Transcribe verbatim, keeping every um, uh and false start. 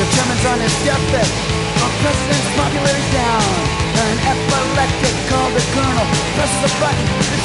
determines on his deathbed. Our president's popularity down. An epileptic called the colonel presses a button.